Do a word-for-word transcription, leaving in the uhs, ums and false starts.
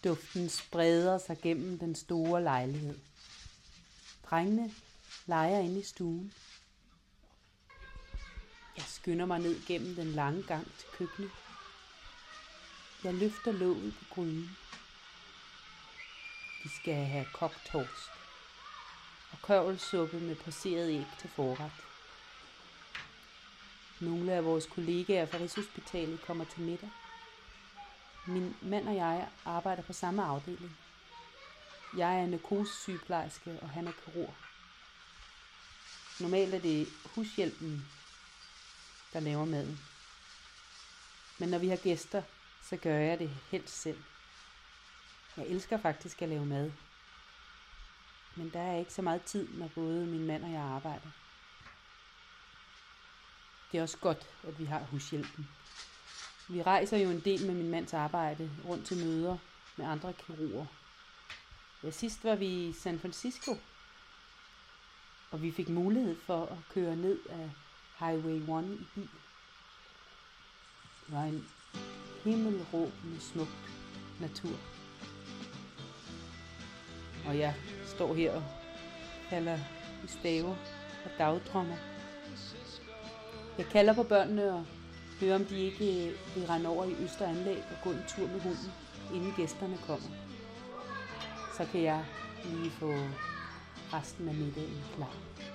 Duften spreder sig gennem den store lejlighed. Drengene leger inde i stuen. Jeg skynder mig ned gennem den lange gang til køkkenet. Jeg løfter låget på gryden. De skal have kogt torsk og kørvelsuppe med passeret æg til forret. Nogle af vores kollegaer fra Rigshospitalet kommer til middag. Min mand og jeg arbejder på samme afdeling. Jeg er narkosesygeplejerske, og han er kirurg. Normalt er det hushjælpen, der laver maden. Men når vi har gæster, så gør jeg det helst selv. Jeg elsker faktisk at lave mad. Men der er ikke så meget tid, når både min mand og jeg arbejder. Det er også godt, at vi har hushjælpen. Vi rejser jo en del med min mands arbejde rundt til møder med andre kirurger. Ja, sidst var vi i San Francisco, og vi fik mulighed for at køre ned af Highway et i bil. Det var en himmelråbende smuk natur. Og jeg står her og kalder i staver og dagdrømmer. Jeg kalder på børnene og hører, om de ikke vil rende over i Østeranlæg og gå en tur med hunden, inden gæsterne kommer. Så kan jeg lige få resten af middagen klar.